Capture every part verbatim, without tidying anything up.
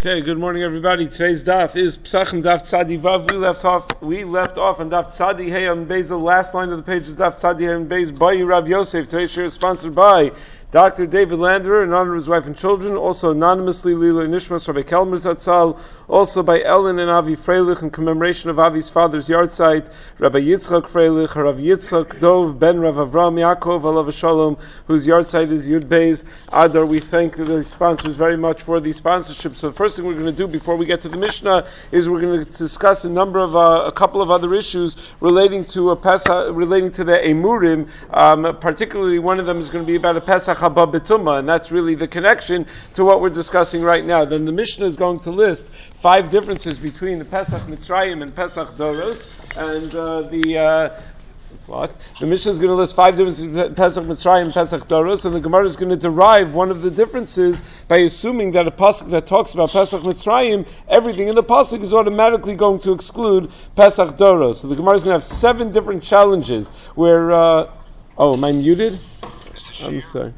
Okay, good morning, everybody. Today's daf is Pesachim Daf Tzadi Vav. We left off. We left off on Daf Tzadi Hey on Beis. The last line of the page is Daf Tzadi Hey on Beis. By Rav Yosef. Today's share is sponsored by Doctor David Landerer in honor of his wife and children. Also anonymously Lila Nishmas Rabbi Kelmer Zatzal. Also by Ellen and Avi Freilich in commemoration of Avi's father's yahrzeit. Rabbi Yitzchak Freilich, Rav Yitzchak Dov Ben Rav Avram Yaakov Alav Shalom, whose yahrzeit is Yud Beis Adar. We thank the sponsors very much for the sponsorship. So the first thing we're going to do before we get to the Mishnah is we're going to discuss a number of uh, a couple of other issues relating to a Pesach, relating to the Emurim. Um, particularly, one of them is going to be about a Pesach haba b'tumah, and that's really the connection to what we're discussing right now. Then the Mishnah is going to list five differences between the Pesach Mitzrayim and Pesach Doros, and uh, the uh, it's locked. The Mishnah is going to list five differences between Pesach Mitzrayim and Pesach Doros, and the Gemara is going to derive one of the differences by assuming that a pasuk that talks about Pesach Mitzrayim, everything in the pasuk is automatically going to exclude Pesach Doros. So the Gemara is going to have seven different challenges where. Uh, oh, am I muted? I'm sorry.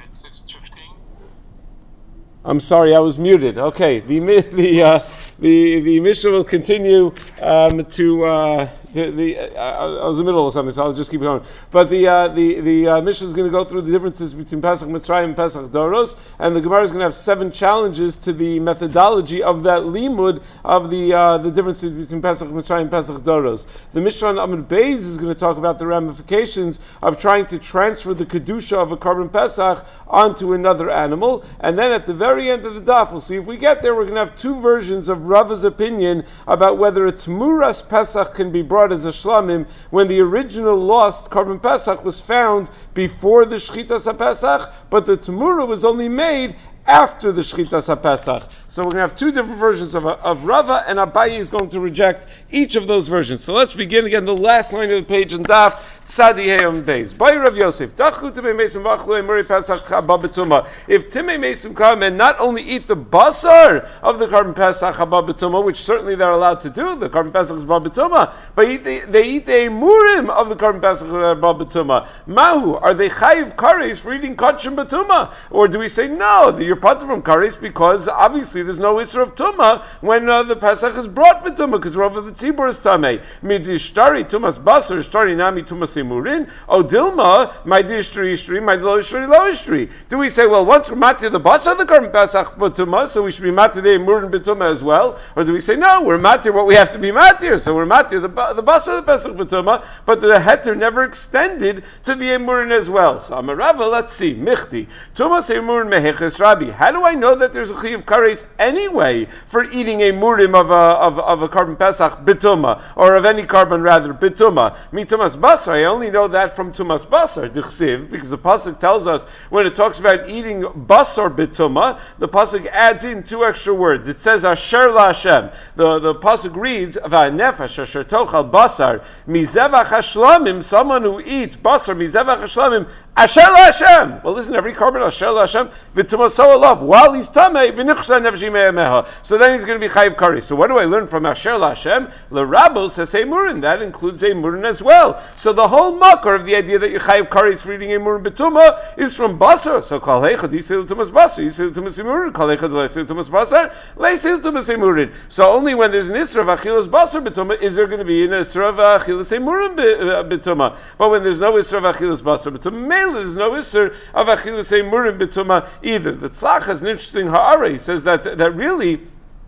I'm sorry, I was muted. Okay, the the uh, the the Mishnah will continue um, to uh, the the. Uh, I was in the middle of something, so I'll just keep it on. But the uh, the the uh, Mishnah is going to go through the differences between Pesach Mitzrayim and Pesach Doros, and the Gemara is going to have seven challenges to the methodology of that limud of the uh, the differences between Pesach Mitzrayim and Pesach Doros. The Mishnah on Amud Beis is going to talk about the ramifications of trying to transfer the kedusha of a korban Pesach onto another animal, and then at the very end of the daf, we'll see if we get there, we're going to have two versions of Rava's opinion about whether a Tmuras Pesach can be brought as a Shlamim when the original lost Korban Pesach was found before the Shchitas HaPesach, but the Tmura was only made after the Shchitas HaPesach. So we're going to have two different versions of, of Rava, and Abaye is going to reject each of those versions. So let's begin again, the last line of the page in Daf, Tzadi Hey on Beis. By Rav Yosef, Dachu Timei Mesim Vachlu Emuri Pesach Haba B'tumah. If Timei Mesim come and not only eat the basar of the Korban Pesach Haba B'tumah, which certainly they're allowed to do, the Korban Pesach is Haba B'tumah, but eat the, they eat the Emurim of the Korban Pesach Haba B'tumah. Mahu, are they Chayiv Kares for eating Kachim B'tumah? Or do we say, no, the you're part from kares because obviously there's no isra of tumah when uh, the Pesach is brought with tumah because Rav of the tzibur is tamei. Midishtari tumas basar, shtari nami tumas emurin. O dilma, my dishtari ishtari, my lo ishtari lo ishtari. Do we say, well, once we're matir the basar the korban Pesach b'tumah, so we should be matir the emurin b'tumah as well? Or do we say, no, we're matir what we have to be matir, so we're matir the the basar the Pesach b'tumah, but the heter never extended to the emurin as well. So Amarava, let's see, michti tumas emurin meheches Rabbi. How do I know that there's a chiyuv kares anyway for eating a murim of a of, of a korban Pesach bituma, or of any korban rather bituma? Mi tumas basar. I only know that from tumas basar dichsiv, because the pasuk tells us when it talks about eating basar bituma, the pasuk adds in two extra words. It says asher la Hashem. The the pasuk reads va'nefesh asher tochal basar mizevach hashlamim. Someone who eats basar mizevach hashlamim asher la Hashem. Well, listen, every korban asher la Hashem v'tumas so love while he's tamei v'nichsa nefesh meha. So then he's going to be chayiv kares. So what do I learn from Asher LaHashem? L'Rabbo says emurin. That includes emurin as well. So the whole makar of the idea that you're chayiv kares for eating emurin betuma is from basar. So kol heichad yisei l'tumas basar, yisei l'tumas emurin. Kol heichad leisei l'tumas basar, leisei l'tumas emurin. So only when there's an isra of achilas basar betuma is there going to be an isra of achilas emurin betuma. But when there's no isra of achilas basar betuma, mainly there's no isra of achilas emurin betuma either. The Tzlach has an interesting ha'ara. He says that that really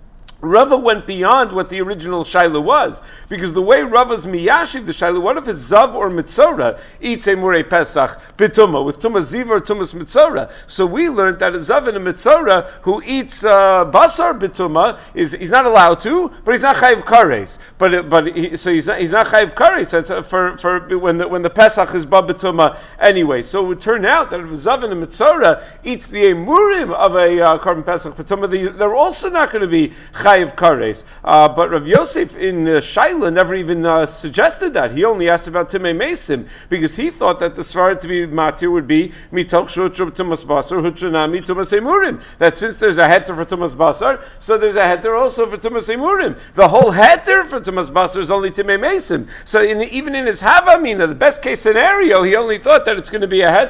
Rava went beyond what the original shaila was, because the way Rava's miyashiv the shaila, what if a zav or mitzora eats a murei pesach bituma with tumas ziv or tumas mitzora? So we learned that a zav and a mitzora who eats uh, basar bituma is he's not allowed to, but he's not chayiv kares. But but he, so he's not he's not chayiv kares for for when the when the pesach is ba bituma anyway. So it would turn out that if a zav and a mitzora eats the emurim of a uh, korban pesach bituma, they, they're also not going to be chayiv kares. Uh, but Rav Yosef in uh, Shaila never even uh, suggested that. He only asked about Timei Mesim, because he thought that the svara to be matir would be mitoch shutra tumas basar hutranami tumas emurim. That since there's a heter for tumas basar, so there's a heter also for tumas emurim. The whole heter for tumas basar is only Timei Mesim. So in the, even in his havamina, the best case scenario, he only thought that it's going to be a heter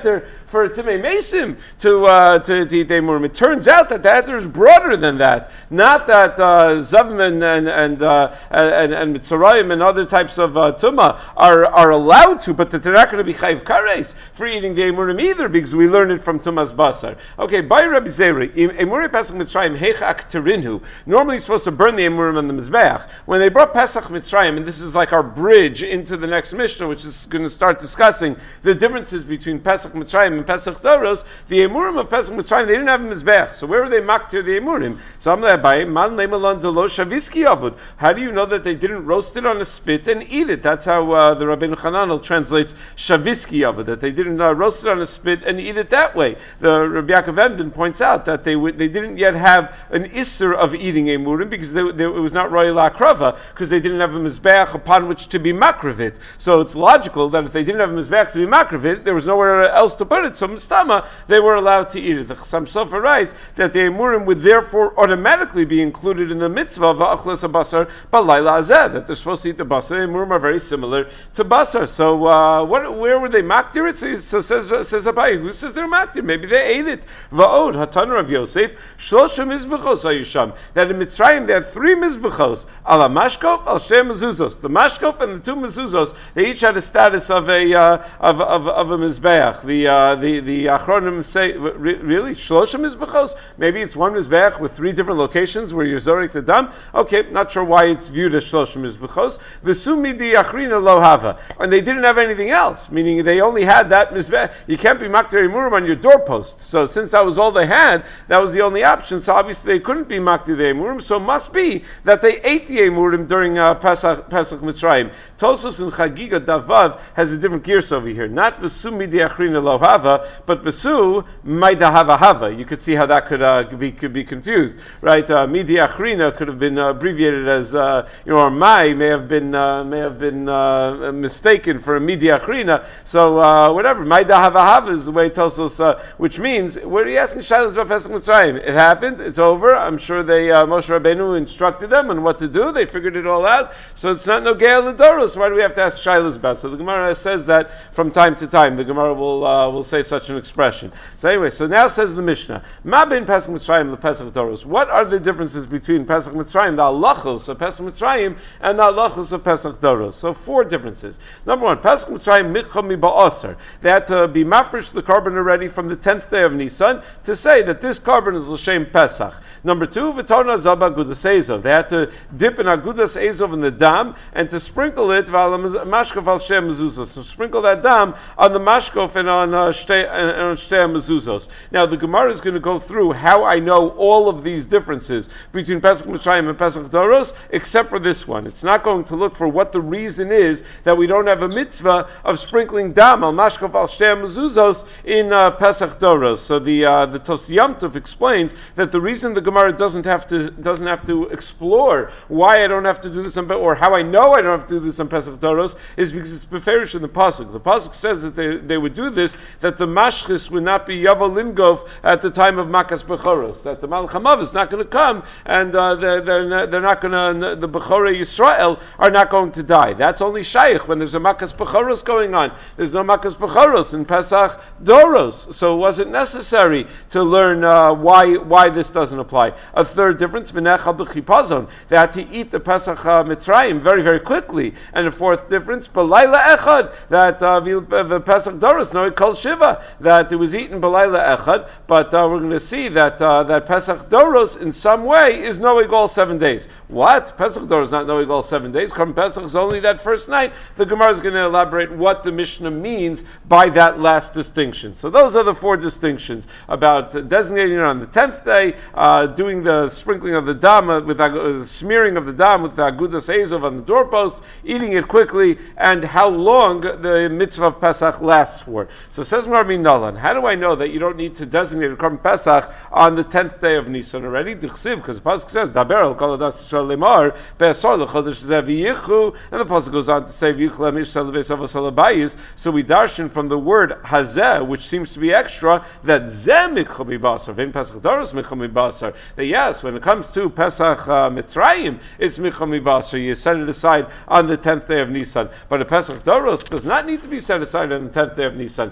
for Timei Mesim to, uh, to, to eat the Emurim. It turns out that the heter is broader than that. Not that uh, Zavim and, and, and, uh, and, and Mitzrayim and other types of uh, Tumah are, are allowed to, but that they're not going to be Chayiv Kares for eating the Emurim either, because we learned it from Tumas Basar. Okay, by Rabbi Zeri, Emurim Pesach Mitzrayim, Heichak Terinhu. Normally you're supposed to burn the Emurim on the Mizbeach. When they brought Pesach Mitzrayim, and this is like our bridge into the next Mishnah, which is going to start discussing the differences between Pesach Mitzrayim and Pesach Toros, the Emurim of Pesach Mitzrayim, they didn't have a Mizbeach. So where were they maktir the Emurim? So I'm like, Man Leimalon Delo Shaviski Avud. How do you know that they didn't roast it on a spit and eat it? That's how uh, the Rabbeinu Hananel translates Shaviski Avud, that they didn't uh, roast it on a spit and eat it that way. The Rabbi Yaakov Emden points out that they w- they didn't yet have an isser of eating Emurim because they, they, it was not Roy La'akrava, because they didn't have a Mizbeach upon which to be makravit. So it's logical that if they didn't have a Mizbeach to be makravit, there was nowhere else to put it. So Mistama, they were allowed to eat it. The Chassam Sofer writes that the Emurim would therefore automatically be included in the mitzvah of Achlas Basar Balayla Azeh, that they're supposed to eat the basar. The Emurim are very similar to basar. So uh, what, where were they maktir it? So, so says says Abai, who says they're maktir? Maybe they ate it. Va'od Hatan Rav Yosef Shlosha Mizbechos Ayusham. That in Mitzrayim they had three Mizbechos, Ala Mashkof, Al Shem Mezuzos. The Mashkof and the two Mezuzos, they each had a status of a uh, of, of of a Mizbeach. The uh, the the Achronim say really Shlosha Mizbechos. Maybe it's one Mizbeach with three different locations where you're zorik the dam. Okay, not sure why it's viewed as Shlosha Mizbechos. V'sumi di Achrina lo hava, and they didn't have anything else, meaning they only had that Mizbeach. You can't be maktir Emurim on your doorpost. So since that was all they had, that was the only option. So obviously they couldn't be maktir the Emurim. So it must be that they ate the Emurim during uh, Pesach, Pesach Mitzrayim. Tosos and Chagiga Davav has a different gears over here. Not V'su midi Achrina lo hava, but V'su maida hava hava. You could see how that could uh, be could be confused, right? Uh, midi Achrina could have been uh, abbreviated as uh, you know, or mai may have been uh, may have been uh, mistaken for a midi Achrina. So uh, whatever, maida hava hava is the way Tosos, uh, which means what are you asking Shilas about Pesach Mitzrayim? It happened. It's over. I'm sure they uh, Moshe Rabbeinu instructed them on what to do. They figured it all out. So it's not no Ge'el L'Doros. Why do we have to ask Shilas about? So the Gemara says that from time to time. The Gemara will uh, will say such an expression. So anyway, so now says the Mishnah, Ma ben Pesach Mitzrayim lePesach Doros. What are the differences between Pesach Mitzrayim, the halachos of Pesach Mitzrayim, and the halachos of Pesach Doros? So four differences. Number one, Pesach Mitzrayim micham mi ba'aser. They had to be mafresh the carbon already from the tenth day of Nisan to say that this carbon is l'shem Pesach. Number two, v'tona zaba agudas ezov. They had to dip an agudas ezov in the dam and to sprinkle it mashkof al shem mezuzos. To sprinkle that dam on the mashkof and on uh, shtei on shtei mezuzos. Now the Gemara is going to go through how I know all of these differences between Pesach Mitzrayim and Pesach Doros, except for this one. It's not going to look for what the reason is that we don't have a mitzvah of sprinkling dam al mashkof al shtei mezuzos in uh, Pesach Doros. So the uh, the Tos Yom Tov explains that the reason the Gemara doesn't have to doesn't have to explore why I don't have to do this on, or how I know I don't have to do this on Pesach Doros is because it's beferish in the pasuk. The pasuk says that they, they would do this, that the mashchis would not be Yavo Lingov at the time of Makas Bechoros, that the Malach HaMav is not going to come, and uh, they're, they're, they're not going to, the Bechorei Yisrael are not going to die. That's only Shaykh when there's a Makas Bechoros going on. There's no Makas Bechoros in Pesach Doros, so it wasn't necessary to learn uh, why why this doesn't apply. A third difference, V'necha b'chipazon. They had to eat the Pesach uh, Mitzrayim very, very quickly. And a fourth difference, B'layla echad, that uh, the Pesach Doros, no, it called Shiva, that it was eaten B'layla echad, but uh, we're going to see that uh, that Pesach Doros in some way is knowing all seven days. What? Pesach Doros is not knowing all seven days. Korban Pesach is only that first night. The Gemara is going to elaborate what the Mishnah means by that last distinction. So those are the four distinctions about uh, designating it on the tenth day, uh, doing the sprinkling of the dam, uh, with uh, smearing of the dam with the agudas ezov on the doorpost, eating it quickly, and how long the mitzvah of Pesach lasts for. So says Rabbi Nolan, how do I know that you don't need to designate a Korban Pesach on the tenth day of Nisan already? D'chsiv, because the pasuk says, Daber al kol adas Yisrael lemar be'asor lechodesh zeh v'yichu, and the pasuk goes on to say, v'yichu lemish salvesav salabayis. So we darshan from the word hazeh, which seems to be extra, that zeh mikcha mibasar, v'in Pesach Doros mikcha mibasar. That yes, when it comes to Pesach uh, Mitzrayim, it's mikcha mibasar. You set it aside on the tenth day of Nisan. But a Pesach Doros does not need to be set aside on the tenth day of Nisan. Ela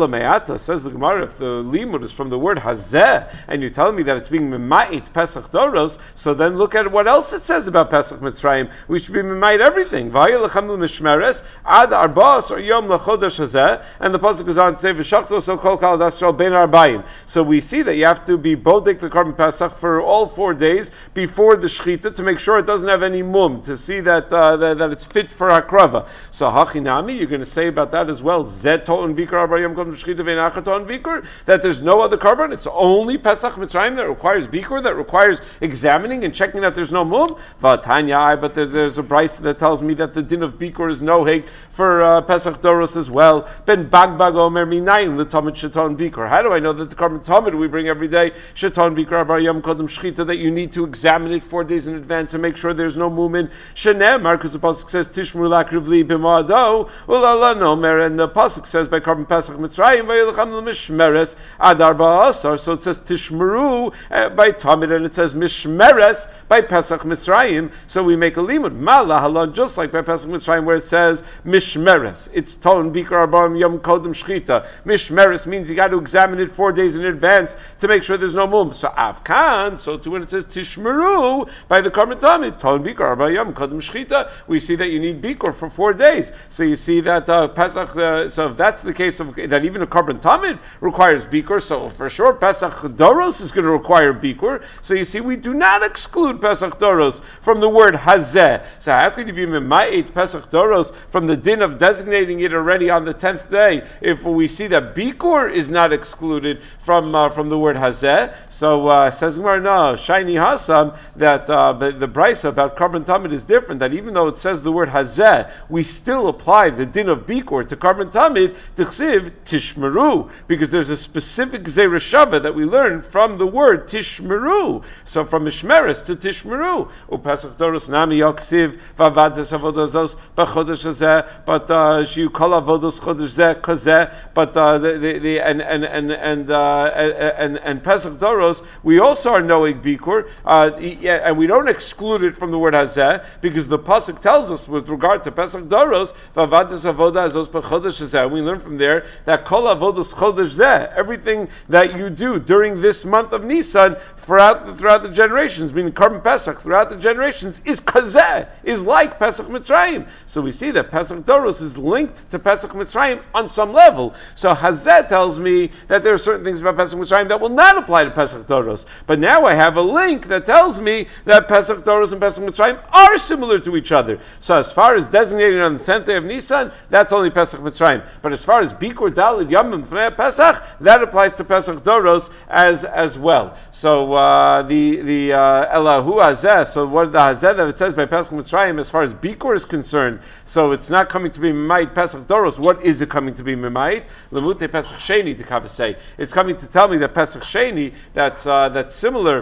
Ela me'ata, says the Gemara, if the limud is from the word hazeh, and you're telling me that it's being memait Pesach Doros, so then look at what else it says about Pesach Mitzrayim. We should be memait everything. V'ayel lechem l'mishmeres ad arba'as or yom lechodesh hazeh, and the pasuk goes on to say v'shachto so kol kal dasral ben arbaim. So we see that you have to be bodek the Korban Pesach for all four days before the shechita to make sure it doesn't have any mum, to see that uh, that, that it's fit for hakrava. So hachinami, you're going to say about that as well. Zet to'on bikar arbayim kodem shechita ve'nachat to'on bikar, that there's no other korban. It's only Pesach Mitzrayim that requires bikar, that requires examining and checking that there's no mum. V'atanya, but there, there's a brayso that tells me that the din of bikar is noheg for uh, Pesach Doros as well. Ben bagbag omer minayin l'tamid sheton bikar. How do I know that the korban tamid we bring every day sheton bikar arbayim kodem shechita, that you need to examine it four days in advance and make sure there's no mumin? Shenemar, because the pasuk says tishmur lakrivli b'ma'ado ulala nomer, and the pasuk says by korban Pesach Mitzrayim vayilcham l'mishmeres ad arba asar. So it says tishmeru uh, by tamid, and it says mishmeres by Pesach Mitzrayim. So we make a limud mala halon, just like by Pesach Mitzrayim where it says mishmeres. It's ton bikar arba'im yom kodem shchita. Mishmeres means you got to examine it four days in advance to make sure there's no mum. So avkan, so too when it says tishmeru by the korban tamid ton bikar arba'im yom kodem shchita, we see that you need bikar for four days. So you see that uh, Pesach. Uh, so if that's the case of that, even a korban tamid requires bikar. So for sure Pesach Doros is going to require bikar. So you see, we do not exclude Pesach Doros from the word hazeh. So how could you be mema'it Pesach Doros from the din of designating it already on the tenth day if we see that bikar is not excluded from uh, from the word hazeh? So uh, says Gemara, no, shiny hasam, that uh, the brayso about korban tamid is different. That even though it says the word hazeh, we still apply the din of bikar to korban tamid tichsiv tishmeru, because there's a specific zera shava that we learn from the word tishmeru. So from mishmeres to tishmeru. Upesach Doros nami yaksiv vavadas avodazos b'chodesh hazeh, but shiu kol avodos chodesh zeh kazeh. But uh, the, the, the and and and and uh, and and Pesach Doros, we also are knowing bikar, uh, and we don't exclude it from the word hazeh, because the pasuk tells us with regard to Pesach Doros vavadas avodazos b'chodesh hazeh. We learn from there that kol avodos chodesh zeh, everything that you do during this month of Nisan throughout the, throughout the generations, meaning Korban Pesach throughout the generations, is kazeh, is like Pesach Mitzrayim. So we see that Pesach Doros is linked to Pesach Mitzrayim on some level. So hazeh tells me that there are certain things about Pesach Mitzrayim that will not apply to Pesach Doros. But now I have a link that tells me that Pesach Doros and Pesach Mitzrayim are similar to each other. So as far as designated on the tenth day of Nisan, that's only Pesach Mitzrayim. But as far as Bikor Dalid Yamim Fnei Pesach, that applies to Pesach Doros as as well. So uh, the the Elahu Hazeh. So what the Hazeh that it says by Pesach Mitzrayim as far as Bikor is concerned? So it's not coming to be Memait Pesach Doros. What is it coming to be Memait? Lemute Pesach Sheni to Kavasei. It's coming to tell me that Pesach Sheni that's uh, that's similar.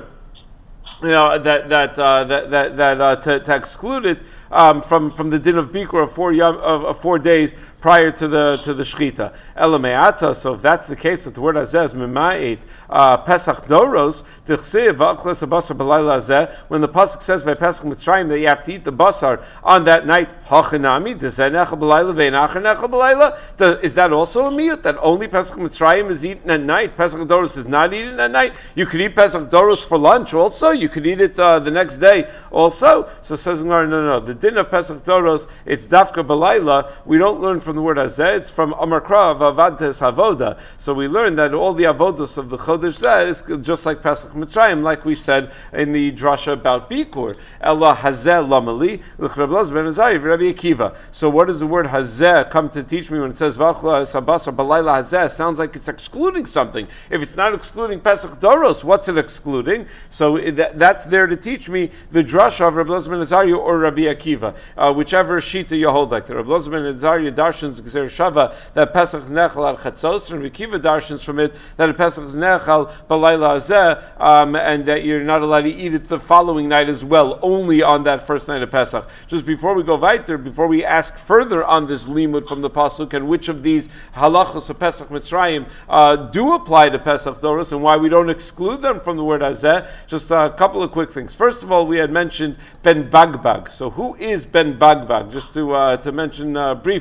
You know that that uh, that that, that uh, to, to exclude it um, from from the din of Bikor of four yom, of, of four days prior to the to the shechita. Elameata. So if that's the case, that the word hazeh is mema'it uh, Pesach Doros tichsiv v'achles basar b'layla hazeh. When the pasuk says by Pesach Mitzrayim that you have to eat the basar on that night, hachinami dezenechel b'layla ve'nachanechel b'layla. Is that also a miyut that only Pesach Mitzrayim is eaten at night? Pesach Doros is not eaten at night. You could eat Pesach Doros for lunch also. You could eat it uh, the next day also. So says no, no, no. The din of Pesach Doros, it's dafka b'layla. We don't learn from the word hazeh, it's from Amar Kra of Avades Havoda. So we learn that all the avodos of the Chodesh Zeh is just like Pesach Mitzrayim, like we said in the drasha about Bikor. Ella hazeh lamali l'Reb Elazar ben Azariah v'Rabbi Akiva. So what does the word hazeh come to teach me when it says v'achla sabas or balayla hazeh? Sounds like it's excluding something. If it's not excluding Pesach Doros, what's it excluding? So that, that's there to teach me the drasha of Reb Elazar ben Azariah or Rabbi Akiva, uh, whichever shita you hold like. The Reb Elazar ben Azariah darshans Gzer Shava that Pesach is nechal al chatzos, and Rabbi Akiva darshans from it that a Pesach is nechal balayla hazeh, um, and that you're not allowed to eat it the following night as well, only on that first night of Pesach. Just before we go weiter, before we ask further on this limud from the pasuk and which of these halachos of Pesach Mitzrayim uh, do apply to Pesach Doros and why we don't exclude them from the word hazeh, just a couple of quick things. First of all, we had mentioned Ben Bagbag. So who is Ben Bagbag? Just to uh, to mention uh, briefly,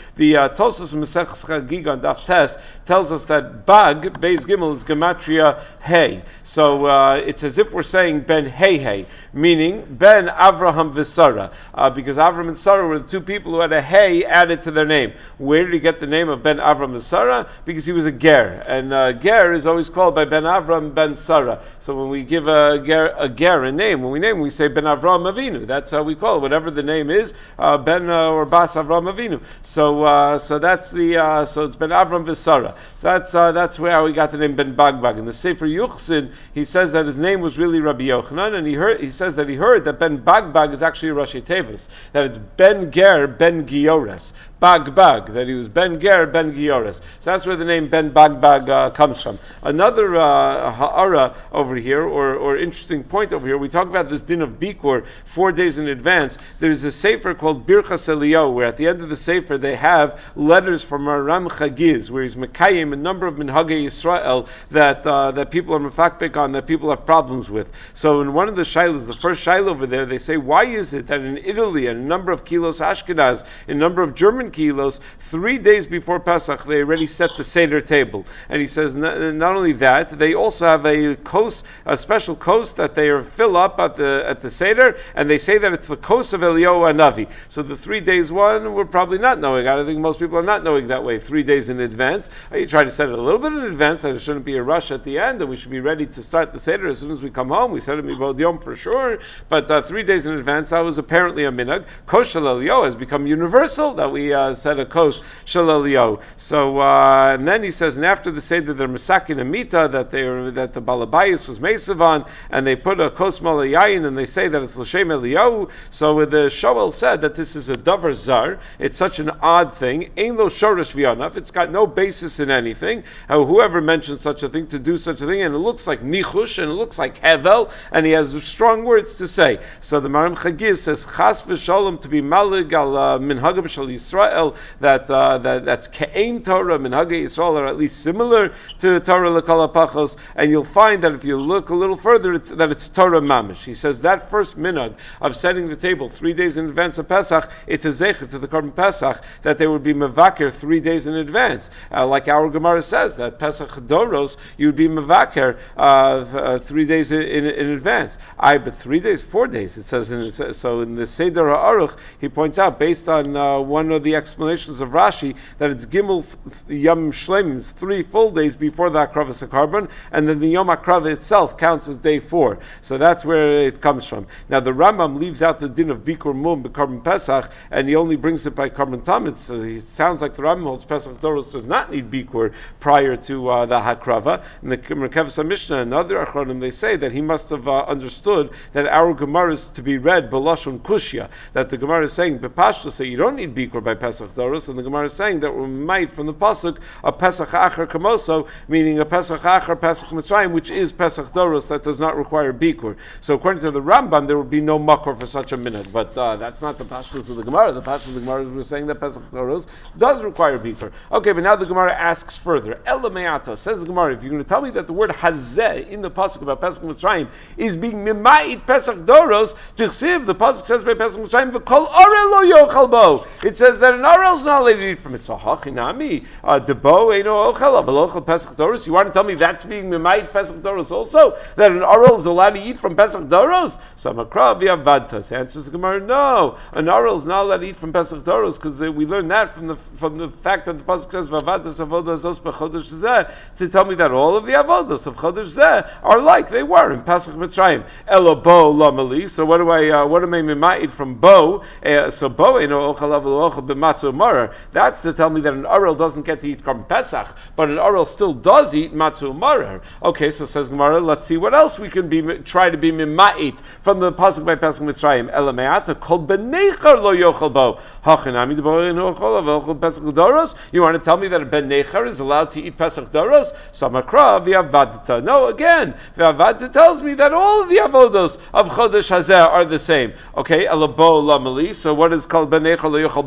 The uh, Tosfos Maseches Chagiga on Daf Tes tells us that Bag, Beis Gimel, is Gematria Hey. So uh, it's as if we're saying Ben Hey Hey, meaning Ben Avraham V'Sara, uh, because Avram and Sarah were the two people who had a Hey added to their name. Where did he get the name of Ben Avram V'Sara? Because he was a Ger, and uh, Ger is always called by Ben Avram Ben Sarah. So when we give a Ger a, ger, a name, when we name, we say Ben Avram Avinu. That's how we call it. Whatever the name is, uh, Ben uh, or Bas Avram Avinu. So uh, so that's the uh, so it's Ben Avram V'Sara. So that's uh, that's where we got the name Ben Bagbag. In the Sefer Yuchsin, he says that his name was really Rabbi Yochanan, and he heard he says that he heard that Ben Bagbag is actually a Rashi Tevis, that it's Ben Ger Ben Giores. Bagbag, that he was Ben Ger, Ben Giores. So that's where the name Ben Bagbag uh, comes from. Another uh, ha'ara over here, or, or interesting point over here, we talk about this din of Bikur four days in advance. There's a sefer called Birchas Eliyahu, where at the end of the sefer they have letters from Aram Chagiz, where he's Mekayim a number of Minhagei Yisrael that uh, that people are mefakbek on, that people have problems with. So in one of the shilas, the first shilah over there, they say, why is it that in Italy, and a number of kilos Ashkenaz, in a number of German kilos, three days before Pesach, they already set the Seder table. And he says, not, not only that, they also have a kos, a special kos that they fill up at the at the Seder, and they say that it's the kos of Eliyahu Hanavi. So the three days one, we're probably not knowing. I don't think most people are not knowing that way, three days in advance. You try to set it a little bit in advance, and there shouldn't be a rush at the end, and we should be ready to start the Seder as soon as we come home. We said it Mibod Yom for sure, but uh, three days in advance, that was apparently a minhag. Kos Shel Eliyahu has become universal, that we uh, said a kos Shel Eliyahu. So, uh, and then he says, and after the Seder, they're Mesakin and Mita, that they are, that the Balabayas was Mesavan, and they put a kos Malayayin, and they say that it's L'Shem Eliyahu. So the Shoel said that this is a davar zar. It's such an odd thing. Ein lo shorish v'yanav. It's got no basis in anything. Uh, whoever mentioned such a thing, to do such a thing, and it looks like nichush, and it looks like hevel, and he has strong words to say. So the Maram Chagiz says, chas v'sholem, to be malig al uh, minhagim shel Yisrael, that uh, that that's ke'ein Torah, minhagim Yisrael are at least similar to Torah l'kol hapachos, and you'll find that if you look a little further, it's, that it's Torah mamish. He says that first minhag of setting the table three days in advance of Pesach, it's a zecher to the Korban Pesach, that they would be mevaker three days in advance. Uh, like our Gemara says, that Pesach Doros, you would be mevaker uh, uh, three days in, in, in advance. I, but three days, four days, it says. In, so in the Seder HaAruch, he points out, based on uh, one of the explanations of Rashi, that it's Gimel Yom Shlemim, three full days before the Akravas HaKarban, and then the Yom Akrava itself counts as day four. So that's where it comes from. Now the Rambam leaves out the din of Bikur Mum, B'Karban Pesach, and he only brings it by Karban Tamid. So it sounds like the Rambam holds Pesach Doros does not need Bikur prior to uh, the Hakrava. And the Merkavas Mishnah and other Achronim, they say that he must have uh, understood that our Gemara is to be read B'Lashon Kushya, that the Gemara is saying B'Pashto, say you don't need Bikur by Pesach Doros, and the Gemara is saying that we might from the pasuk a Pesach Achar Kamoso, meaning a Pesach Achar Pesach Mitzrayim, which is Pesach Doros, that does not require Bikur. So according to the Rambam, there would be no makor for such a minute, but uh, that's not the pashtus of the Gemara. The pashtus of the Gemara is saying that Pesach Doros does require Bikur. Okay, but now the Gemara asks further. Ela me'ata, says the Gemara, if you're going to tell me that the word hazeh in the pasuk about Pesach Mitzrayim is being mima'it Pesach Doros, tichsiv, the pasuk says by Pesach Mitzrayim, v'kol orel lo yochal bo. It says that an orel is not allowed to eat from it. So hachinami, debo eino ochel, avol ochel Pesach Doros. You want to tell me that's being mima'it Pesach Doros also? That an orel is allowed to eat from Pesach Doros? So makra v'avadtas. Answers the Gemara, no. An orel is not allowed to eat from Pesach Doros, because uh, we learned that from the from the fact that the pasuk says v'avadtas avodas os b'chodesh zeh, to tell me that all of the avodas of chodesh zeh are like they were in Pesach Mitzrayim. Elo bo lamali. So what do I uh, what am I mima'it from bo? Uh, so bo eino ochel avol ochel b'matzu marer. That's to tell me that an orel doesn't get to eat Korban Pesach, but an orel still does eat matzu marer. Okay, so says Gemara, let's see what else we can be try to be mima'it from the pasuk by Pesach Mitzrayim. Ela me'ata kol b'neicher lo yochel bo. Hachinami debo eino ochel avol ochel Pesach Doros. You want to tell me that a ben neicher is allowed to eat Pesach Doros? So makra v'avadta. No, again, v'avadta tells me that all of the avodos of Chodesh Hazeh are the same. Okay, ela bo lamali. So what is called ben neicher lo yochel bo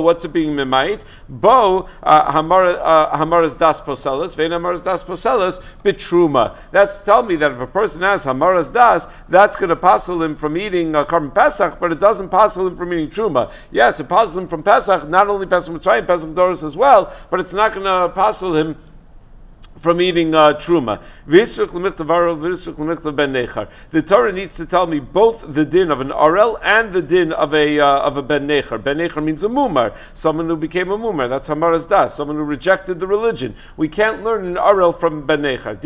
what's it being mimayit? Bo hamaras das poselas, vein hamaras das poselas bitruma. That's telling me that if a person has hamaras das, that's going to passel him from eating uh, Korban Pesach, but it doesn't passel him from eating truma. Yes, it passels him from Pesach, not only Pesach Mitzrayim, Pesach Doros as well, but it's not going to passel him from eating uh, truma. The Torah needs to tell me both the din of an arel and the din of a uh, of a ben necher. Ben necher means a mumar, someone who became a mumar. That's hamaras das, someone who rejected the religion. We can't learn an arel from ben necher.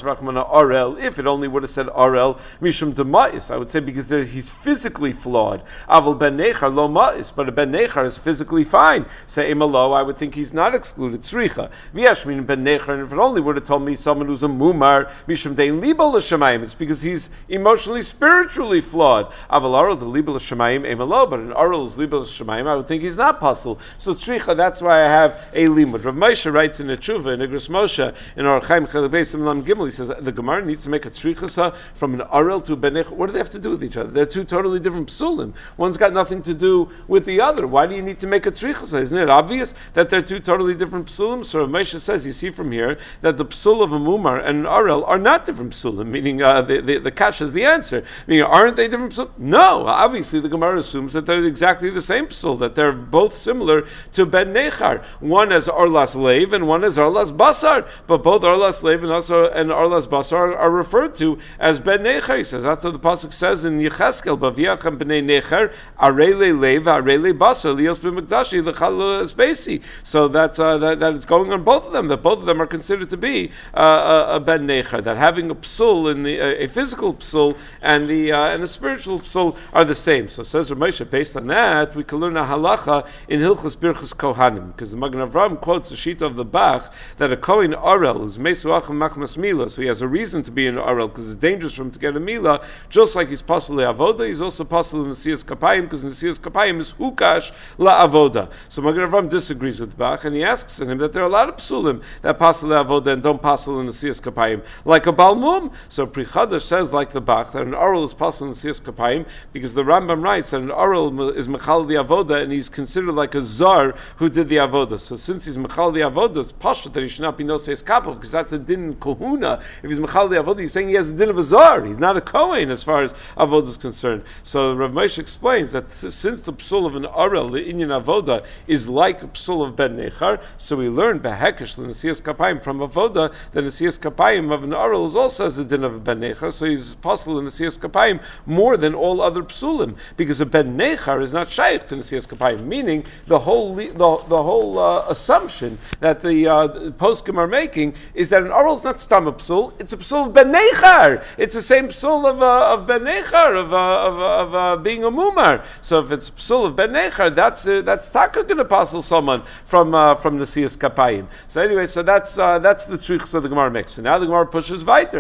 Arel, if it only would have said arel mishum demais, I would say because there, he's physically flawed. Aval ben necher lo ma'is, but a ben necher is physically fine. Say imalo, I would think he's not excluded. Tzricha v'yashmin ben necher, and if it only would have told me someone who's a mumar, mishum dein libo l'shamayim, it's because he's emotionally, spiritually flawed. Aval arel the libo l'shamayim emelo, but an arel is libo l'shamayim, I would think he's not puzzle. So tzricha, that's why I have a limud. Rav Moshe writes in a tshuva in Igros Moshe in Orach Chaim Chelek Beis Lam Gimel, he says the Gemara needs to make a tzricha from an arel to a ben necher. What do they have to do with each other? They're two totally different psulim. One's got nothing to do with the other. Why do you need to make a tzricha? Isn't it obvious that they're two totally different psulim? So Rav Moshe says, you see from here that the psul of a mumar and an arel are not different psulim, meaning uh, the, the, the kash is the answer. Meaning, aren't they different psulim? No, obviously the Gemara assumes that they're exactly the same psul, that they're both similar to ben nechar. One as arlas leiv and one as arlas basar, but both arlas leiv and also and arlas basar are, are referred to as ben nechar. He says that's what the pasuk says in Yecheskel, Baviachem b'nei necher arele leiv arele basar lios b'mikdashi l'chal espesi. So that's uh, that that is going on both of them. That both of them are considered to be Uh, a, a ben necher, that having a psul in the uh, a physical psul and the uh, and a spiritual psul are the same. So says Rav Moshe, based on that we can learn a halacha in Hilchos Birchas Kohanim, because the Magen Avraham quotes the sheet of the Bach that a Kohen arel is mesuach machmas mila, so he has a reason to be an arel because it's dangerous for him to get a mila. Just like he's pasul le'avoda, he's also pasul in Nesias Kapayim because Nesias Kapayim is hukash la'avoda. So Magen Avraham disagrees with Bach and he asks him that there are a lot of psulim that pasul le'avoda and don't pasul in the Nesias Kapayim, like a Balmum. So Pri Chadash says, like the Bach, that an oral is pasul in the Nesias Kapayim, because the Rambam writes that an oral is mechal the avoda, and he's considered like a zar who did the avoda. So since he's mechal the avoda, it's pashut that he should not be noses kapel, because that's a din kohuna. If he's mechal the avoda, he's saying he has a din of a zar. He's not a kohen as far as avoda is concerned. So Rav Moshe explains that since the psul of an oral, the inyan avoda, is like a psul of ben nechar, so we learn behekesh the Nesias Kapayim from avoda, the Nesias Kapayim of an Arel is also as a din of a Ben Nechar, so he's apostle in Nesias Kapayim more than all other psulim, because a Ben Nechar is not shaykh to Nesias Kapayim, meaning the whole the, the whole uh, assumption that the, uh, the poskim are making is that an Arel is not stam a psul, it's a psul of Ben Nechar. It's the same psul of uh, of Ben Nechar, of uh, of, uh, of uh, being a mumar. So if it's psul of Ben Nechar, that's uh, that's taka going to apostle someone from uh, from Nesias Kapayim. So anyway, so that's uh, that's the trichs of the Gemara makes. So now the Gemara pushes weiter.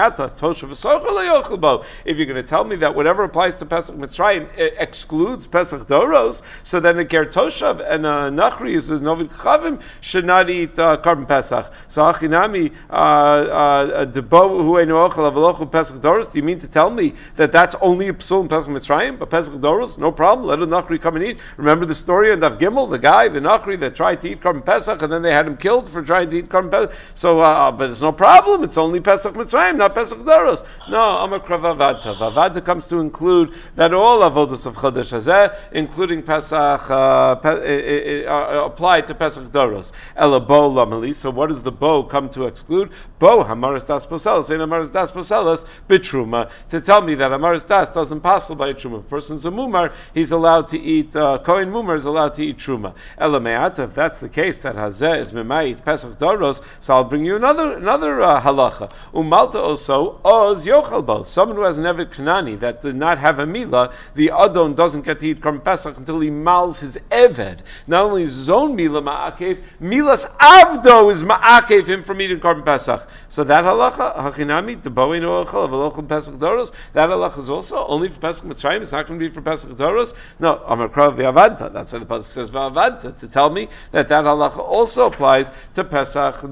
If you're going to tell me that whatever applies to Pesach Mitzrayim excludes Pesach Doros, so then a Ger Toshav and a Nachri is a Novid Chavim should not eat uh, Korban Pesach. So Achinami Debo Hu Einu Ochel Avalochu Pesach Doros. Do you mean to tell me that that's only a psul in Pesach Mitzrayim, but Pesach Doros, no problem. Let a Nachri come and eat. Remember the story on Daf Gimel, the guy, the Nachri that tried to eat Korban Pesach, and then they had him killed for trying to eat Korban Pesach. So, uh, but it's no problem. It's only Pesach Mitzrayim, not Pesach Doros. No, Amar Kravavada. Vavada comes to include that all avodas of Chodesh Hazeh, including Pesach, uh, pe- uh, uh, applied to Pesach Doros. Ela bo lamali. So, what does the bo come to exclude? Bo hamaras das poselas. Ain't hamaras das poselas bitruma. To tell me that hamaras das doesn't passel by a truma. If a person's a mumar, he's allowed to eat. Uh, Kohen mumar is allowed to eat truma. Ela me'ata. If that's the case, that Hazeh is memayit Pesach Doros. So I'll bring you another another uh, halacha. Umalta also oz yochalbo. Someone who has an evet kanani that did not have a mila, the adon doesn't get to eat Korban Pesach until he mals his eved. Not only his own mila ma'akev, milas avdo is ma'akev him from eating Korban Pesach. So that halacha hachinami deboin ochel avalochel Pesach Doros. That halacha is also only for Pesach Mitzrayim. It's not going to be for Pesach Doros. No, Amar Krav v'avanta. That's why the pasuk says v'avanta, to tell me that that halacha also applies to Pesach Doros.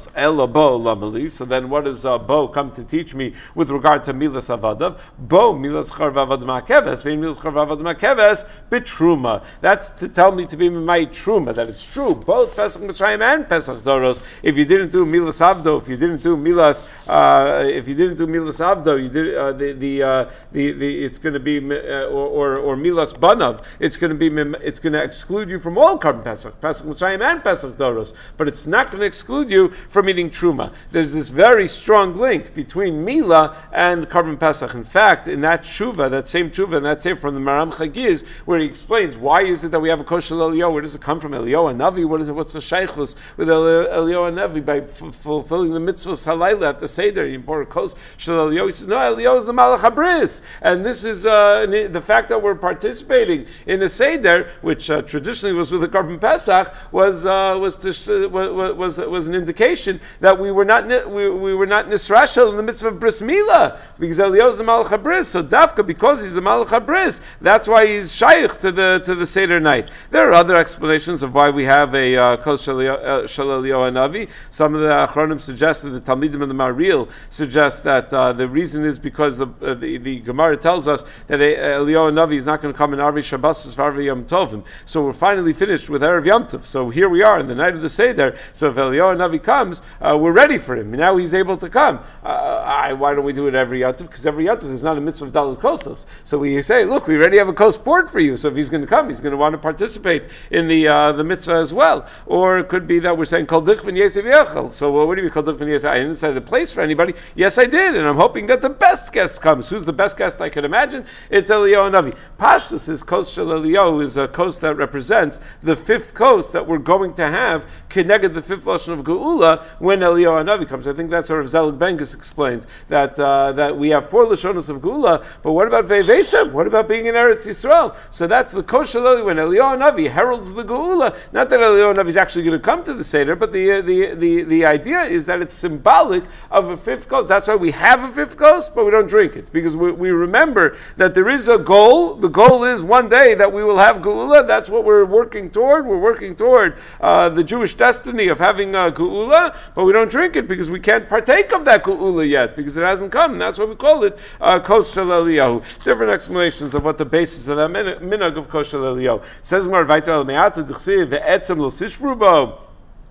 Doros. Ela bo lamali. So then, what does uh, bo come to teach me with regard to milas avadav? Bo milas charva avad makeves. Vein milas charva avad makeves bitruma. That's to tell me to be my truma, that it's true. Both Pesach Mitzrayim and Pesach Doros. If you didn't do milas avdo, if you didn't do milas, uh, if you didn't do milas avdo, you did uh, the the, uh, the the it's going to be uh, or, or or milas banav. It's going to be it's going to exclude you from all carbon Pesach, Pesach Mitzrayim and Pesach Doros, but it's not going to exclude you from eating truma. There's this very strong link between Mila and carbon Pesach. In fact, in that tshuva, that same tshuva, and that's it from the Maram Chagiz, where he explains why is it that we have a kosher Eliyahu? Where does it come from? Eliyahu Navi? What is it? What's the shaykhus with Eliyahu Navi by f- fulfilling the mitzvahs halayla at the seder? You pour a kos shel Eliyahu. He says no, Eliyahu is the Malach HaBris, and this is uh, the fact that we're participating in a seder, which uh, traditionally was with the carbon Pesach, was uh, was, to, uh, was was was an indication that we were not we, we were not nisrashel in the mitzvah of bris milah, because Eliyahu is the Malach HaBris. So dafka, because he's the Malach HaBris, that's why he's shaykh to the to the seder night. There are other explanations of why we have a uh, kos shel Eliyahu Navi. Some of the achronim suggest that the Talmidim of the Maril suggest that uh, the reason is because the uh, the, the Gemara tells us that Eliyahu Navi is not going to come in Arvi Shabbos for Arvi Yom Tovim. So we're finally finished with Erev Yom Tov. So here we are in the night of the Seder. So if Eliyahu Navi comes, uh, we're ready for him. Now he's able to come. Uh, I, why don't we do it every Yom Tov? Because every Yom Tov is not a mitzvah of Daled Kosos. So we say, look, we already have a kos poured for you. So if he's going to come, he's going to want to participate in the uh, the mitzvah as well. Or it could be that we're saying Kol Dichvin Yesev Yechel. So well, what do you mean Kol Dichvin Yesev? I didn't set a place for anybody. Yes, I did, and I'm hoping that the best guest comes. Who's the best guest I could imagine? It's Eliyahu Navi. Pashtus is kos shel Eliyahu is a kos that represents the fifth kos that we're going to have connected the fifth lashon of Geula when Eliyahu Navi comes. I think that's what Rav Zelig Bengus explains that uh, that we have four lashonos of Geula, but what about Ve'eveshem? What about being in Eretz Yisrael? So that's the kos shel Eliyahu when Eliyahu Navi heralds the Geula. Not that Eliyahu Navi is actually going to come to the Seder, but the uh, the the the idea is that it's symbolic of a fifth kos. That's why we have a fifth kos, but we don't drink it, because we, we remember that there is a goal. The goal is one day that we will have Geula. That's what we're working toward. We're working toward uh, the Jewish destiny of having uh, Geula, but we don't drink it because we can't partake of that Geula yet, because it hasn't come. And that's why we call it uh, kos shel Eliyahu. Different explanations of what the basis of that minhag of kos shel Eliyahu. Says Gemara Vayter al Me'ata d'chsiv ve'etzem lo sishru bo.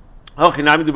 So you're going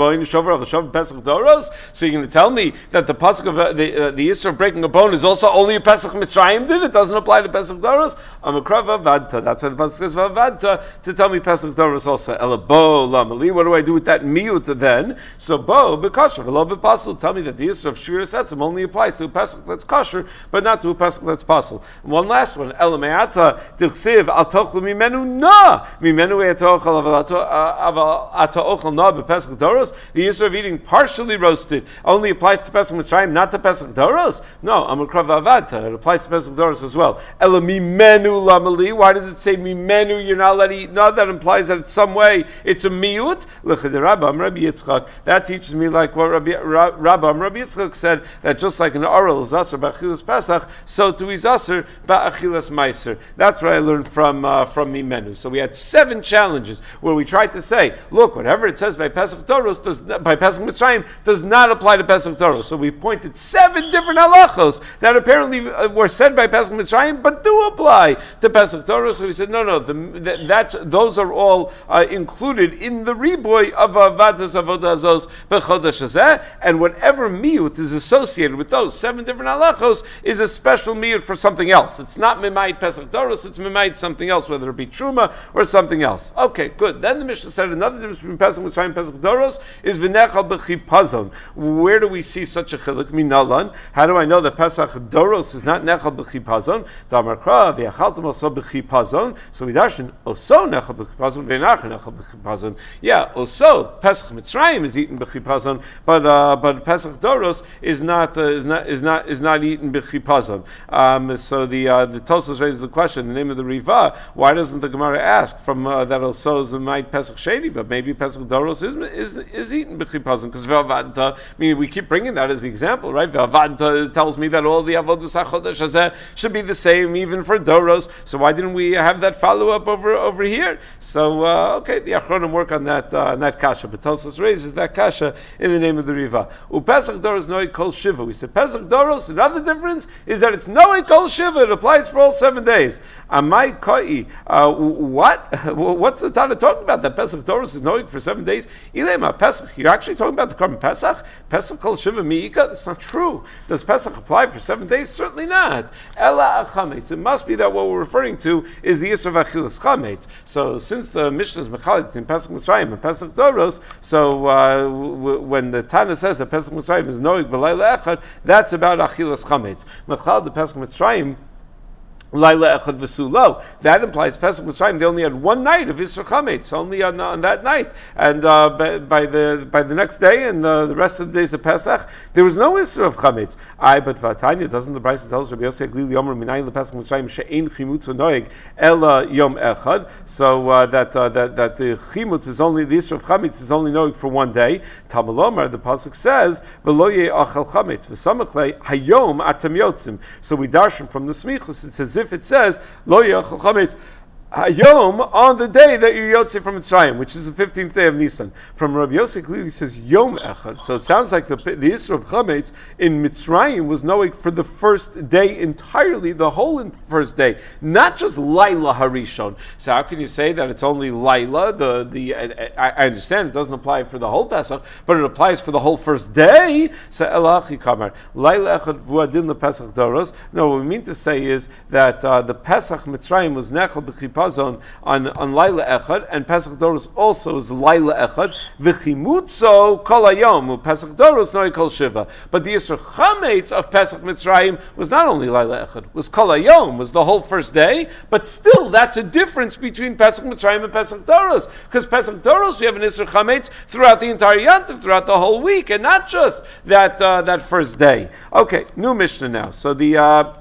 to tell me that the pasuk of uh, the uh, the issue of breaking a bone is also only a Pesach Mitzrayim did? It doesn't apply to Pesach Doros? Amakrav Avadta. That's why the pasuk says Avadta to tell me Pesach Doros also. Ela bo lamali. What do I do with that miyut then? So bo bekosher v'lo bepasul. Tell me that the issue of shiras etzem only applies to a Pesach that's kosher, but not to a Pesach that's pasul. One last one. Ela me'ata tichsiv al tochlu mimenu na mimenu e'atochal aval atochal na. Pesach Doros, the issue of eating partially roasted only applies to Pesach Mitzrayim, not to Pesach Doros? No, Amakrav Avadta, it applies to Pesach Doros as well. Ela mimenu lamali, why does it say mimenu, you're not allowed to eat? No, that implies that in some way it's a miut. L'chederabam Rabbi Yitzchak, that teaches me like what Rabbi, Rabbam Rabbi Yitzchak said, that just like an oral is aser ba'achilas Pesach, so too is aser ba'achilas Meiser. That's what I learned from uh, from mimenu. So we had seven challenges where we tried to say, look, whatever it says by Pesach Doros does not, by Pesach Mitzrayim does not apply to Pesach Doros. So we pointed seven different halachos that apparently uh, were said by Pesach Mitzrayim, but do apply to Pesach Doros. So we said, no, no, the, the, that's those are all uh, included in the riboy of avadas avodazos bechodesh hazeh, and whatever miyut is associated with those seven different halachos is a special miyut for something else. It's not mimayit Pesach Doros; it's mimayit something else, whether it be truma or something else. Okay, good. Then the Mishnah said another difference between Pesach Mitzrayim and Pesach Doros is v'nechal b'chipazon. Where do we see such a chiluk? Minalan. How do I know that Pesach Doros is not nechal b'chipazon? Damar kra v'yachaltem also b'chipazon. So we darshan also nechal b'chipazon v'nach nechal b'chipazon. Yeah, also Pesach Mitzrayim is eaten b'chipazon, but uh, but Pesach Doros is not uh, is not is not is not eaten b'chipazon. Um, so the uh, the Tosfos raises the question. The name of the Riva. Why doesn't the Gemara ask from uh, that also is might Pesach Sheni, but maybe Pesach Doros is is is eaten b'chipazon, because ve'avadta, meaning we keep bringing that as the example, right? Ve'avadta tells me that all the avodas hachodesh hazeh should be the same even for doros. So why didn't we have that follow up over over here? So uh, okay, the Achronim work on that uh, on that kasha, but Tosfos raises that kasha in the name of the Riva. Upesach doros noig kol shiva. We said Pesach doros. Another difference is that it's noig kol shiva. It applies for all seven days. Amai koi. Uh, what? What's the Tana talking about? That Pesach doros is noig for seven days. Ilema Pesach. You're actually talking about the Korban Pesach. Pesach kol shiva miika. That's not true. Does Pesach apply for seven days? Certainly not. Ela achametz. It must be that what we're referring to is the Yisrael Achilas Chametz. So since the Mishnah is Mechalik between Pesach Mitzrayim and Pesach Doros, so uh, w- when the Tana says that Pesach Mitzrayim is Noig B'Layla Echad, that's about Achilas Chametz. Mechal the Pesach Mitzrayim Laila Echad V'Sulo. That implies Pesach Mitzrayim. They only had one night of Isra Chametz, only on, on that night, and uh, by, by the by the next day and uh, the rest of the days of Pesach, there was no Isra of Chametz. I but Vatanya doesn't the Brisa tells Rabbi Yossi Glili Yomer Minayin LePesach Mitzrayim She'ein Chimutz Noeg Ela Yom Echad. So uh, that uh, that that the Chimutz is only the Isra of Chametz is only Noeg for one day. Tamalomar, the pasuk says V'lo Ye'achal Chametz V'samachlei Hayom Atam Yotzim. So we darshan from the Smichus. It says if it says Lo Yachal Chametz Hayom on the day that you yotze from Mitzrayim, which is the fifteenth day of Nisan. From Rabbi Yossi clearly says Yom Echad. So it sounds like the the Isra of Chametz in Mitzrayim was knowing for the first day entirely, the whole first day, not just Laila Harishon. So how can you say that it's only Laila? The the I, I understand it doesn't apply for the whole Pesach, but it applies for the whole first day. So Elachi Kamar Laila Echad Vuadin the Pesach Doros. No, what we mean to say is that uh, the Pesach Mitzrayim was Nechal B'Chipa on on Laila Echad, and Pesach Doros also is Laila Echad. V'chimutzo kol hayom, Pesach Doros noi kol shiva. But the Yisra Chametz of Pesach Mitzrayim was not only Laila Echad, was kol hayom, was the whole first day. But still, that's a difference between Pesach Mitzrayim and Pesach Doros, because Pesach Doros we have an Yisra Chametz throughout the entire Yantiv, throughout the whole week, and not just that uh, that first day. Okay, new Mishnah now. So the. Uh,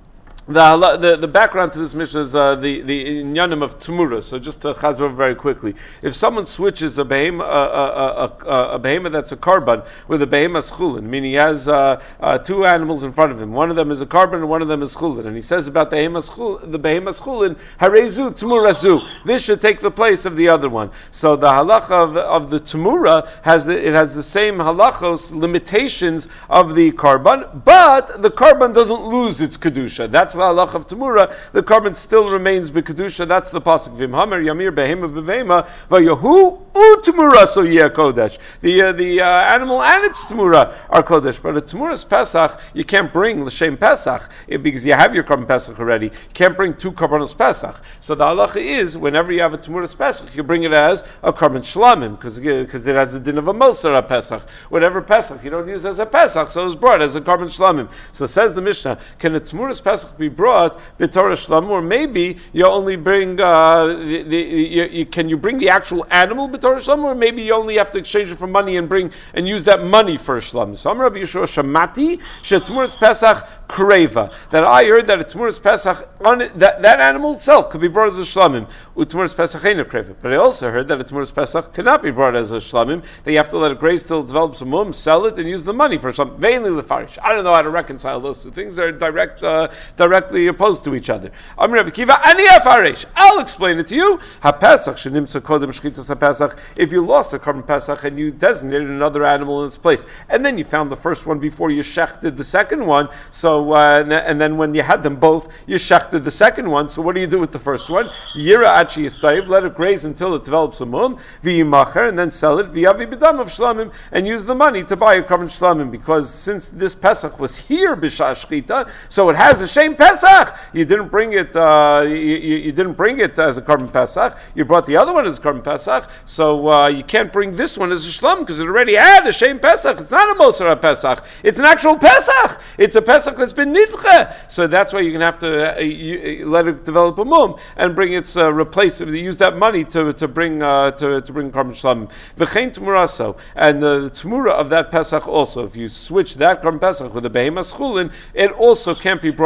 The, the the background to this mission is uh, the the inyanim of Tumura. So just to chaz over very quickly, if someone switches a behema a, a, a, a behema that's a karban with a behema schulin, meaning he has uh, uh, two animals in front of him, one of them is a karban and one of them is schulin, and he says about the behema schulin, the behema schulin, harezu tumurazu, this should take the place of the other one. So the halacha of, of the Tumura has the, it has the same halachos limitations of the karban, but the karban doesn't lose its kedusha. That's the halach of Tumura. The karban still remains b'kedusha. That's the pasuk. V'imhamer yamir behema b'vehema v'yahu u Tumura so yeh kodesh. The uh, the uh, animal and its Tumura are kodesh. But a Tumura's Pesach you can't bring l'shem Pesach it, because you have your karban Pesach already. You can't bring two karbanos Pesach. So the halacha is whenever you have a Tumura's Pesach you bring it as a karban shlamim because because it has the din of a moser at Pesach. Whatever Pesach you don't use as a Pesach, so it's brought as a karban shlamim. So says the Mishnah, can a Tumura's Pesach be brought b'torah shlamim, or maybe you only bring uh, the, the you, you, can you bring the actual animal b'torah shlamim, or maybe you only have to exchange it for money and bring and use that money for a shlamim. So I'm Rabbi Yeshua Shamati she'tmuras Pesach kreva, that I heard that a tmuras Pesach on it, that that animal itself could be brought as a shlamim. Utmuras Pesach ain't kreva, but I also heard that a tmuras Pesach cannot be brought as a shlamim. That you have to let it graze till it develops a mum, sell it, and use the money for shlamim. Vainly lefarish. I don't know how to reconcile those two things. They're direct, uh, directly opposed to each other. I'm Rabbi Kiva, ani afarish. I'll explain it to you. HaPesach shenimtza kodem shchitas HaPesach. If you lost a karban Pesach and you designated another animal in its place, and then you found the first one before you shechted the second one, so uh, and then when you had them both, you shechted the second one. So what do you do with the first one? Yira achi yistayiv, let it graze until it develops a mum, v'yimacher, and then sell it, v'yavi b'dam of shlamim, and use the money to buy a karban shlamim, because since this Pesach was here b'shah shchita, so it has a shame Pesach. You didn't bring it. Uh, you, you, you didn't bring it as a karban Pesach. You brought the other one as a karban Pesach. So uh, you can't bring this one as a shlam because it already had a shame Pesach. It's not a Mosar Pesach. It's an actual Pesach. It's a Pesach that's been nidche. So that's why you're gonna have to uh, you, uh, let it develop a mum and bring its uh, replace. Use that money to to bring uh, to to bring karban shlam. V'chein tmuraso, and the, the tmura of that Pesach also. If you switch that karban Pesach with a behema schulin, it also can't be brought as a karban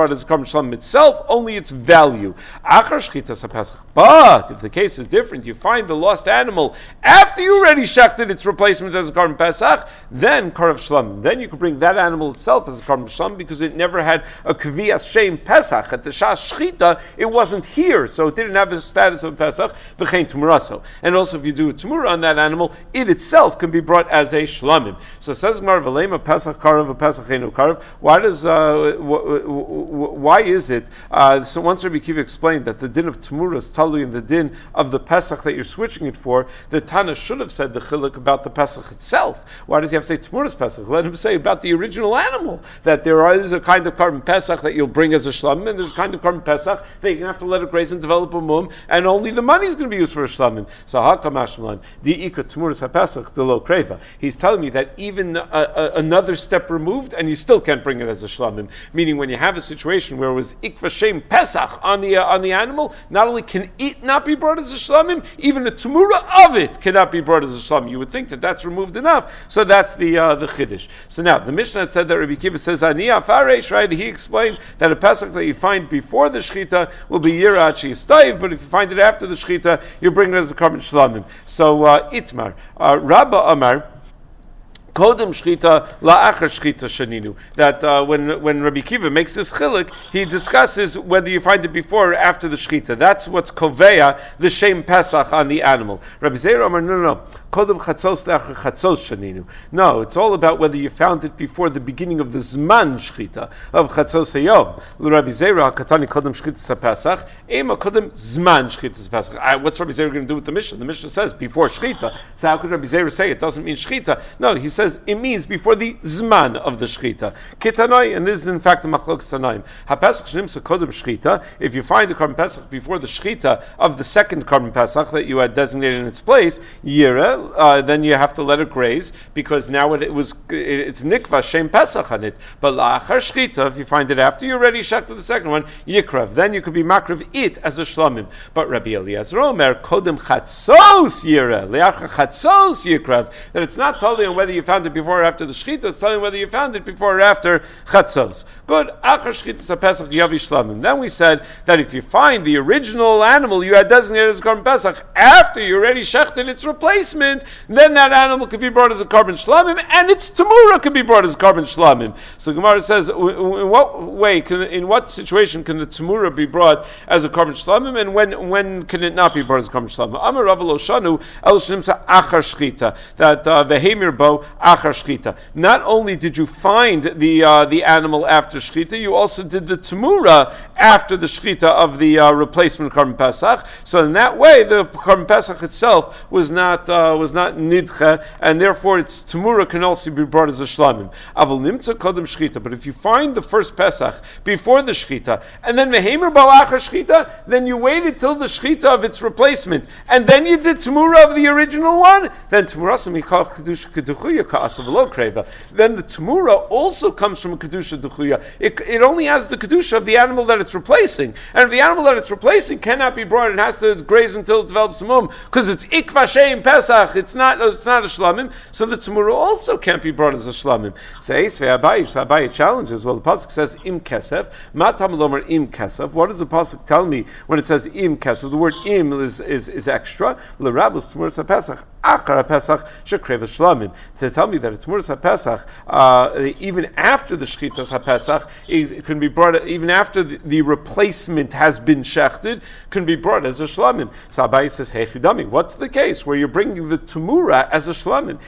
shlamim itself, only its value. Achar shchitas haPesach. But if the case is different, you find the lost animal after you already shechted its replacement as a Korban Pesach, then Karav Shlamim. Then you could bring that animal itself as a Korban Shlamim because it never had a Kviyas Shem Pesach. At the Shas Shchita, it wasn't here, so it didn't have the status of Pesach, V'chein Tumuraso. And also if you do a Tumura on that animal, it itself can be brought as a Shlamim. So it says Gemara, V'leima Pesach Karav, Pesach Einu Karav. Why does, uh, w- w- w- why is it, uh, so once Rabbi Kiva explained that the din of Tumura is totally in the din of the Pesach that you're switching it for, the Tana should have said the chiluk about the Pesach itself. Why does he have to say Tmuras Pesach? Let him say about the original animal, that there is a kind of Korban Pesach that you'll bring as a Shlamim, and there's a kind of Korban Pesach that you're going to have to let it graze and develop a mum, and only the money is going to be used for a Shlamim. So Hakam Ashmalan, the Ika Tmuras HaPesach, the Lo Kreva. He's telling me that even a, a, another step removed, and you still can't bring it as a Shlamim. Meaning when you have a situation where it was Ikva Shem Pesach on the, uh, on the animal, not only can it not be brought as a Shlamim, even a Tumura of it cannot be brought as a Shlamim. You would think that that's removed enough. So that's the uh, the Chiddush. So now, the Mishnah said that Rabbi Kiva says, Ani Afaresh, right? He explained that a Pesach that you find before the Shechita will be Yira Achi Staiv, but if you find it after the Shechita, you bring it as a Korban Shlamim. So, uh, Itmar, uh, Rabba Amar, Kodem Shchita la'achar Shchita shaninu. That uh, when when Rabbi Kiva makes this chiluk, he discusses whether you find it before or after the Shchita. That's what's koveya the shem Pesach on the animal. Rabbi Zeir Amar, no, no, no. Kodem chatzos la'achar chatzos shaninu. No, it's all about whether you found it before the beginning of the Zman Shchita of chatzos hayom. Rabbi Zeir hakatani Kodem Shchita Pesach, ema Kodem Zman Shchita Pesach. What's Rabbi Zeir going to do with the Mishnah? The Mishnah says before Shchita. So how could Rabbi Zeir say it doesn't mean Shchita? No, he says it means before the Zman of the Shechita. Kitanoi, and this is in fact a Machlok Tanaim. HaPesach Shnimsa Kodem Shechita, if you find the Korban Pesach before the Shechita of the second Korban Pesach that you had designated in its place, Yira, uh, then you have to let it graze, because now it, it was, it, it's Nikva, Shem Pesach on it. But La'achar Shechita, if you find it after you already shechted the second one, Yikrav, then you could be Makriv it as a Shlamim. But Rabbi Eliezer Omer, Kodem Chatzos Yira, Le'achar Chatzos Yikrav, that it's not totally on whether you found it before or after the Shechita, it's telling whether you found it before or after Chatzos. Good. Achar Shechita Pesach Yavi Shlamim. Then we said that if you find the original animal you had designated as a Korban Pesach after you already shechted its replacement, then that animal could be brought as a Korban Shlamim, and its Tamura could be brought as Korban Shlamim. So Gemara says, in what way, can, in what situation can the Tamura be brought as a Korban Shlamim, and when when can it not be brought as a Korban Shlamim? Amar Rav Lo Shanu El Shnimsa Achar Shechita, that Vehemir Bo Achar Shchita. Not only did you find the uh, the animal after Shchita, you also did the Tamura after the Shchita of the uh, replacement Korban Pesach. So in that way, the Korban Pesach itself was not uh, was not Nidche, and therefore its Tamura can also be brought as a Shlamim. Avol Nimtza Kodem Shchita. But if you find the first Pesach before the Shchita, and then Mehemer Bo Achar Shchita, then you waited till the Shchita of its replacement, and then you did Tamura of the original one, then Tamurasa Mikach Kedush Keduchuya Ka'asav Lo Kreva. Then the Tamura also comes from a Kedusha Duchuya. It, it only has the Kedusha of the animal that it's replacing. And if the animal that it's replacing cannot be brought, it has to graze until it develops a mum, because it's Ikva Shem Pesach, it's not, it's not a Shlamim, so the Tamura also can't be brought as a Shlamim. So Eisvei Abayi, so Abayi challenges, well the Pasuk says Im Kesef, Matam Lomer Im Kesef. What does the Pasuk tell me when it says Im Kesef? The word Im is, is, is extra. L'Rabus Tmuras HaPesach, Achar HaPesach, Shekreva Shlamim. To tell me that it's Tmuras HaPesach, uh, even after the Shchitas HaPesach, it can be brought, even after the, the replacement has been shechted, can be brought as a Shlamim. So Abayi says, Hey Chidami, what's the case where you're bringing the Tamura as a Shlamim?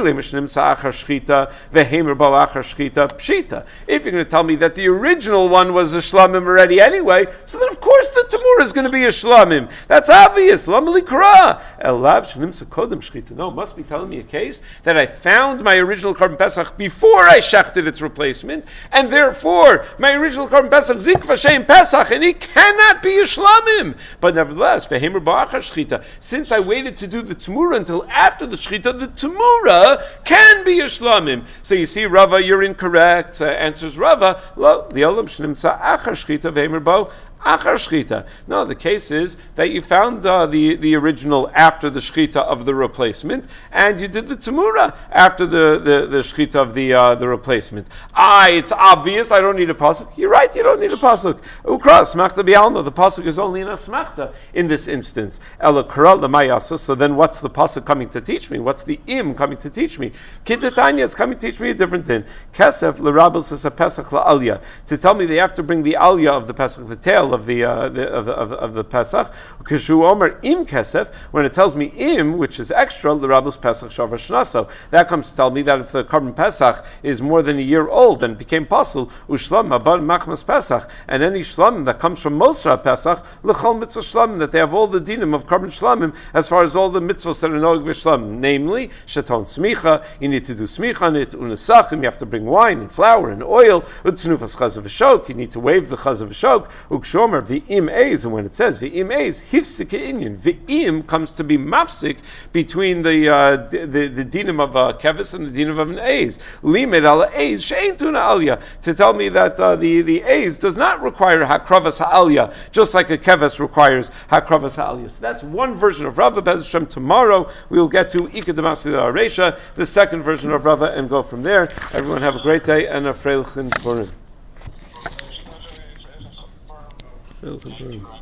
If you're going to tell me that the original one was a Shlamim already anyway, so then of course the Tamura is going to be a Shlamim. That's obvious. No, must be telling me a case that I found my original Korban Pesach before I shechted its replacement, and therefore my original Korban Pesach Zikva Shem Pesach, and it cannot be a Shlamim. But nevertheless, Vehemer Ba'achar Shchita, since I waited to do the Tamura until after the Shchita, the Tamura can be a Shlamim. So you see, Rava, you're incorrect. Uh, answers Rava, Lo, the Olam Shnimtza Achar Shchita Vehemer Bo achar shchita. No, the case is that you found uh, the, the original after the shchita of the replacement, and you did the tamura after the, the, the shchita of the uh, the replacement. Ah, it's obvious, I don't need a pasuk. You're right, you don't need a pasuk. Ukra, smachta bi'alma, the pasuk is only in a smachta in this instance. Ela kral l'mayasa, so then what's the pasuk coming to teach me? What's the im coming to teach me? Kitatanya, it's coming to teach me a different thing. Kesef l'rabos is a pesach la'alya, to tell me they have to bring the alya of the pesach, the tail of the, uh, the of, of, of the pesach. Kishu omer im kesef, when it tells me im, which is extra, l'rabos pesach shavar shnaso, that comes to tell me that if the carbon pesach is more than a year old and became pasul, ushlam abad machmas pesach, and any shlamim that comes from Mosra pesach, l'chol mitzvah shlamim, that they have all the dinim of carbon shlamim as far as all the mitzvahs that are noeg v'shlamim, namely shaton smicha, you need to do smicha on it, unasachim, you have to bring wine and flour and oil, utznufas chaz of v'shok, you need to wave the chaz of v'shok, ukshomer v'im eis, and when it says v'im eis, hifsik inyan, v'im comes to be mafsik between the uh, the, the, the dinim of a kevis and the dinim of an eis. Limed ala eis she'ein tuna alya, to tell me that uh, the the eis does not require hakravas ha'alya, just like a kevis requires hakravas ha'alya. So that's one version of Rava. Bez Hashem, tomorrow we will get to Ika Damasi Aresha, the second version of Rava, and go from there. Everyone have a great day and a freilichen Purim.